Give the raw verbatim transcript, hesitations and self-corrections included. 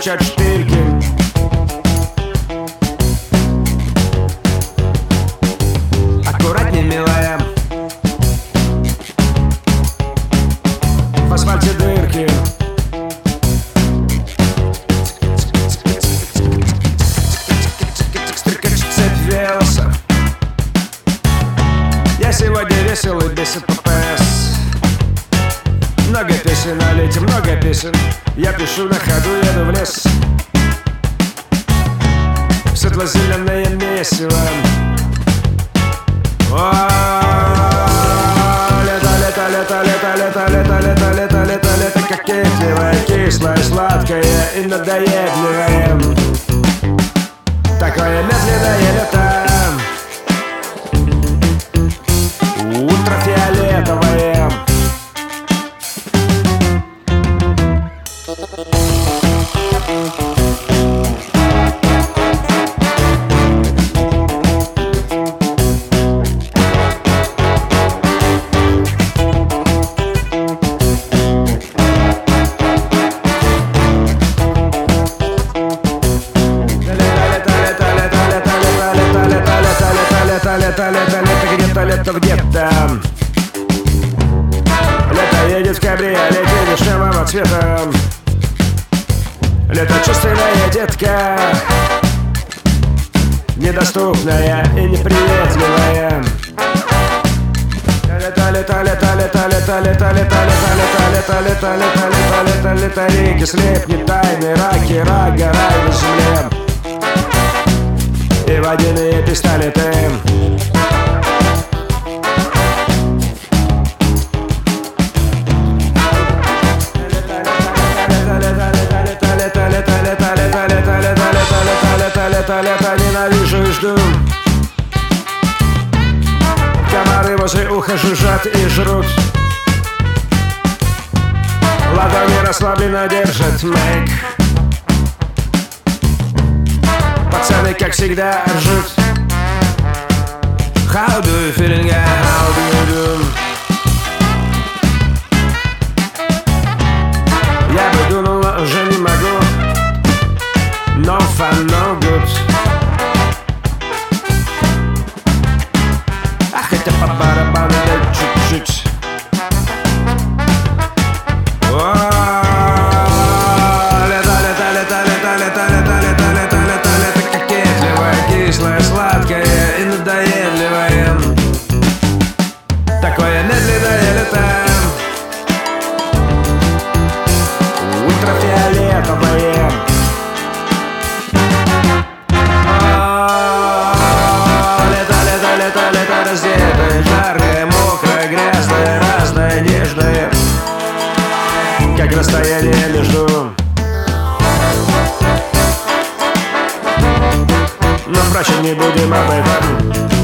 стучат шпильки. Аккуратней, милая, в асфальте дырки. Стрекочет цепь велоса. Я сегодня весел и бесит ППС. Много песен на лете, много песен. Я пишу на ходу, еду в лес. Светло-зеленое месиво. Лето, лето, лето, лето, лето, лето, лето, лето, лето, лето, кокетливое, кислое, сладкое и надоедливое. Такое медленное лето. Ультрафиолетовое. Лето, лето, лето, где-то, лето, где-то. Лето едет в кабриолете вишневого цвета. Лето чувственная детка, недоступная и неприветливая. Лето, лето, лето, лето, лето, лето, лето, лето, лето, лето, лето, лето, лето, лето, реки, слепни, тайны, раки, рага, рай на земле. И водяные пистолеты. Лето, ненавижу и жду. Комары возле уха жужжат и жрут. Ладони расслабленно держат мейк. Пацаны, как всегда, ржут. How do you feeling, yeah? How do you do? Я бы дунул, но уже не могу. No fun, no good. А хотя по барабану дай чуть-чуть. Лето, лето, лето, лето, лето, лето, лето, лето, лето, лето, кокетливое, кислое, сладкое и надоедливое. Такое медленное лето. Ультрафиолетовое. Раздетое, жаркое, мокрое, грязное, разное, нежное, как расстояние между. Но, впрочем, не будем об этом.